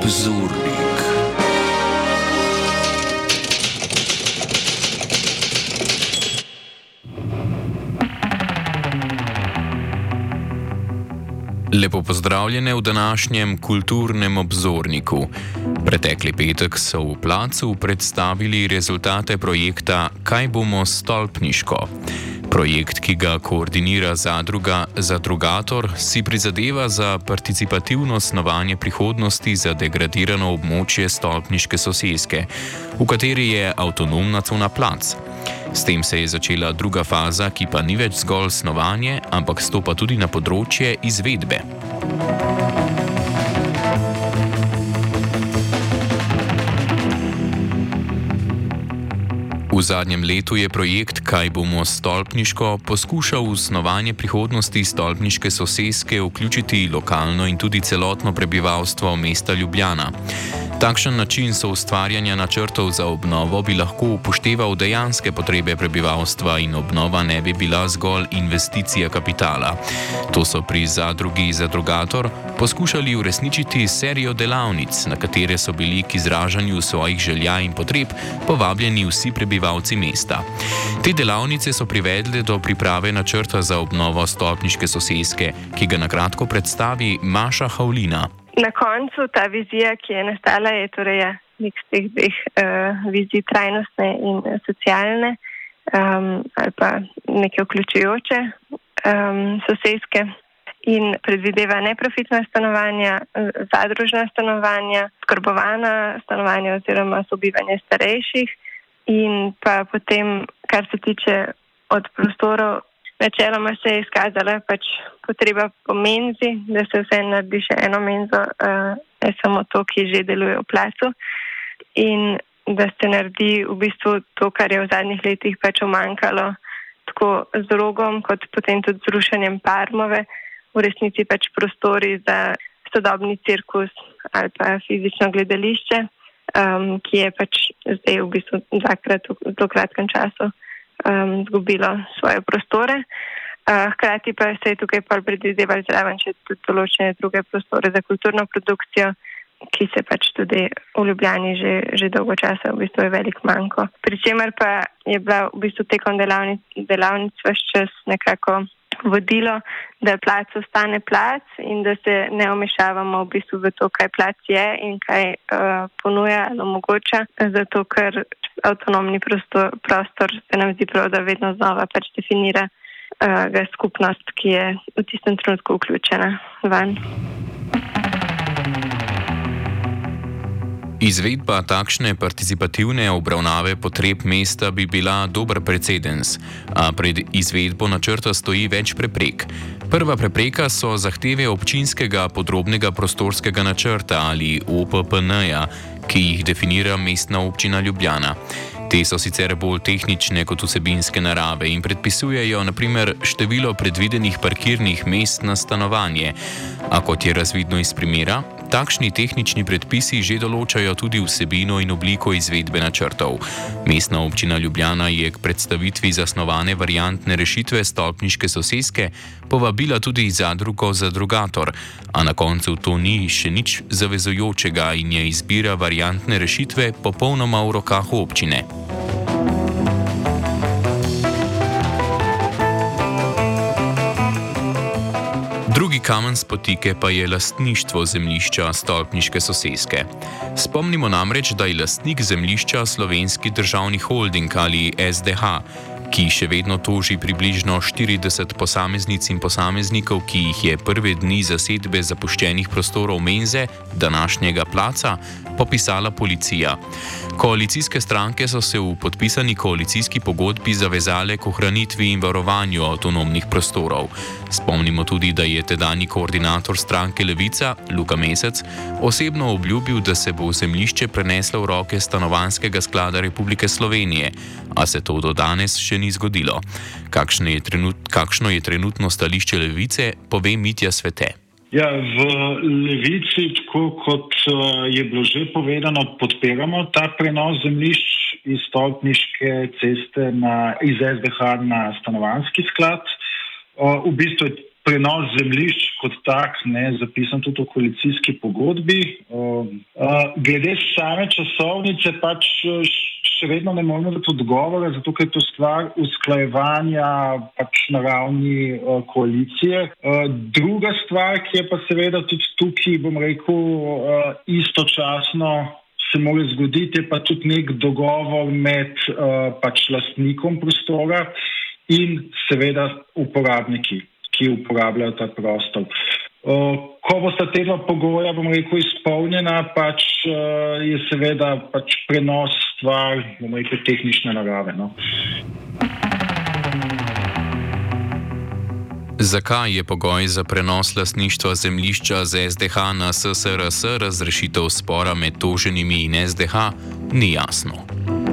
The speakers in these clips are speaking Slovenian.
Obzornik. Lepo pozdravljene v današnjem kulturnem obzorniku. Pretekli petek so v Placu predstavili rezultate projekta Kaj bomo stolpniško? Projekt, ki ga koordinira zadruga Zadrugator, si prizadeva za participativno snovanje prihodnosti za degradirano območje stolpniške soseske, v kateri je avtonomna cona Plac. S tem se je začela druga faza, ki pa ni več zgolj snovanje, ampak stopa tudi na področje izvedbe. V zadnjem letu je projekt Kaj bomo stolpniško poskušal v snovanje prihodnosti stolpniške soseske vključiti lokalno in tudi celotno prebivalstvo mesta Ljubljana. Takšen način soustvarjanja načrtov za obnovo bi lahko upošteval dejanske potrebe prebivalstva in obnova ne bi bila zgolj investicija kapitala. To so pri zadrugi Zadrugator poskušali uresničiti serijo delavnic, na katere so bili k izražanju svojih želja in potreb povabljeni vsi prebivalci mesta. Te delavnice so privedle do priprave načrta za obnovo stolpniške soseske, ki ga na kratko predstavi Maša Havlina. Na koncu ta vizija, ki je nastala, je torej miks teh dveh vizij, trajnostne in socialne, ali pa neke vključujoče soseske, in predvideva neprofitna stanovanja, zadružna stanovanja, skrbovana stanovanja oziroma sobivanje starejših, in pa potem, kar se tiče od prostorov, načeloma se je izkazala potreba po menzi, da se vse naredi še eno menzo, ne samo to, ki že deluje v Placu, in da se naredi v bistvu to, kar je v zadnjih letih umanjkalo, tako z Rogom, kot potem tudi z rušenjem Parmove, v resnici prostori za sodobni cirkus ali pa fizično gledališče, ki je zdaj v bistvu dvakrat v zelo kratkem času zgubilo svoje prostore. Hkrati pa se je tukaj predvidevali zraven še tudi določene druge prostore za kulturno produkcijo, ki se tudi v Ljubljani že dolgo časa v bistvu je velik manko. Pričemer pa je bila v bistvu tekom delavnic ves čas nekako vodilo, da Plac ostane Plac in da se ne omešavamo v bistvu v to, kaj Plac je in kaj ponuja ali omogoča, zato ker avtonomni prostor se nam zdi prav, da vedno znova definira ga skupnost, ki je v tistem trenutku vključena vanj. Izvedba takšne participativne obravnave potreb mesta bi bila dober precedens, a pred izvedbo načrta stoji več preprek. Prva prepreka so zahteve občinskega podrobnega prostorskega načrta ali OPPN-ja, ki jih definira Mestna občina Ljubljana. Te so sicer bolj tehnične kot vsebinske narave in predpisujejo na primer število predvidenih parkirnih mest na stanovanje, a kot je razvidno iz primera, takšni tehnični predpisi že določajo tudi vsebino in obliko izvedbe načrtov. Mestna občina Ljubljana je k predstavitvi zasnovane variantne rešitve stolpniške soseske povabila tudi zadrugo Zadrugator, a na koncu to ni še nič zavezujočega in je izbira variantne rešitve popolnoma v rokah občine. Drugi kamen spotike pa je lastništvo zemljišča stolpniške soseske. Spomnimo namreč, da je lastnik zemljišča Slovenski državni holding ali SDH, ki še vedno toži približno 40 posameznic in posameznikov, ki jih je prve dni zasedbe zapuščenih prostorov menze, današnjega Placa, popisala policija. Koalicijske stranke so se v podpisani koalicijski pogodbi zavezale k ohranitvi in varovanju avtonomnih prostorov. Spomnimo tudi, da je tedanji koordinator stranke Levica, Luka Mesec, osebno obljubil, da se bo zemljišče preneslo v roke Stanovanjskega sklada Republike Slovenije, a se to do danes še ni zgodilo. Kakšno je trenutno stališče Levice, pove Mitja Svete. Ja, v Levici, tako kot je bilo že povedano, podpiramo ta prenos zemljišč iz stolpniške ceste iz SDH na Stanovanjski sklad. V bistvu je prenos zemljišč kot tak, zapisan tudi v koalicijski pogodbi. Glede same časovnice pač še vedno ne moremo dati odgovora, zato ker je to stvar usklajevanja pač na ravni koalicije. Druga stvar, ki je pa seveda tudi tukaj, bom rekel, istočasno se mora zgoditi, je pa tudi nek dogovor med pač lastnikom prostora in seveda uporabniki, ki uporabljajo ta prostor. Ko bosta ta dva pogoja, bom rekel, izpolnjena, pač je seveda pač prenos stvar, bom rekel, tehnične narave. Zakaj je pogoj za prenos lastništva zemljišča z SDH na SSRS razrešitev spora med toženimi in SDH, ni jasno.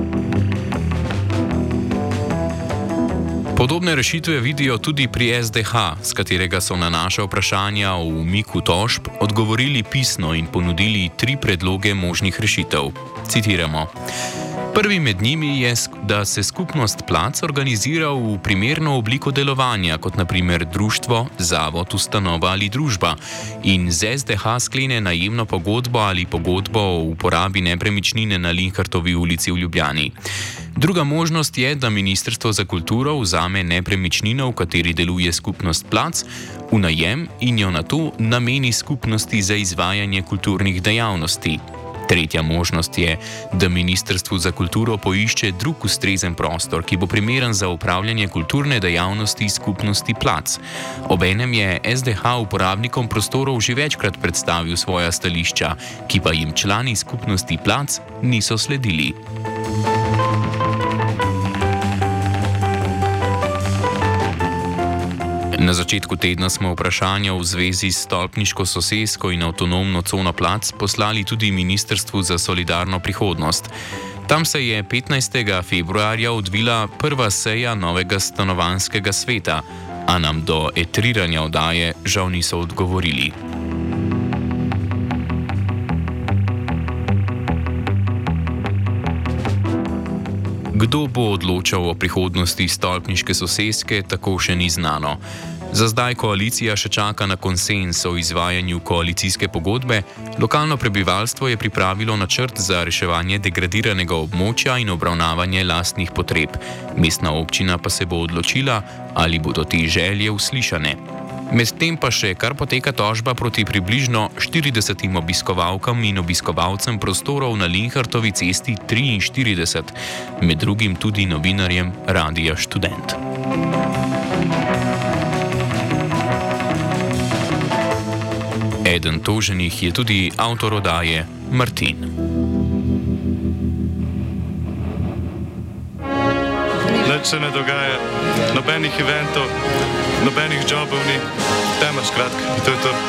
Podobne rešitve vidijo tudi pri SDH, s katerega so na naša vprašanja o umiku tožb odgovorili pisno in ponudili 3 predloge možnih rešitev. Citiramo. Prvi med njimi je, da se skupnost Plac organizira v primerno obliko delovanja, kot naprimer društvo, zavod, ustanova ali družba, in z SDH sklene najemno pogodbo ali pogodbo o uporabi nepremičnine na Linhartovi ulici v Ljubljani. Druga možnost je, da Ministrstvo za kulturo vzame nepremičnino, v kateri deluje skupnost Plac, v najem in jo nato nameni skupnosti za izvajanje kulturnih dejavnosti. Tretja možnost je, da Ministrstvo za kulturo poišče drug ustrezen prostor, ki bo primeren za upravljanje kulturne dejavnosti skupnosti Plac. Obenem je SDH uporabnikom prostorov že večkrat predstavil svoja stališča, ki pa jim člani skupnosti Plac niso sledili. Na začetku tedna smo vprašanja v zvezi s stolpniško sosesko in avtonomno cono Plac poslali tudi Ministrstvu za solidarno prihodnost. Tam se je 15. februarja odvila prva seja novega stanovanjskega sveta, a nam do etriranja oddaje žal niso odgovorili. Kdo bo odločal o prihodnosti stolpniške soseske, tako še ni znano. Za zdaj koalicija še čaka na konsenz o izvajanju koalicijske pogodbe, lokalno prebivalstvo je pripravilo načrt za reševanje degradiranega območja in obravnavanje lastnih potreb. Mestna občina pa se bo odločila, ali bodo te želje uslišane. Medtem pa še kar poteka tožba proti približno 40 obiskovalkam in obiskovalcem prostorov na Linhartovi cesti 43, med drugim tudi novinarjem Radia Študent. Eden toženih je tudi avtor oddaje Martin. Nič se ne dogaja, nobenih eventov, nobenih jobov ni, tema skratka, in to je to.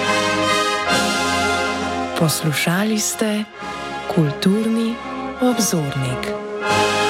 Poslušali ste Kulturni obzornik.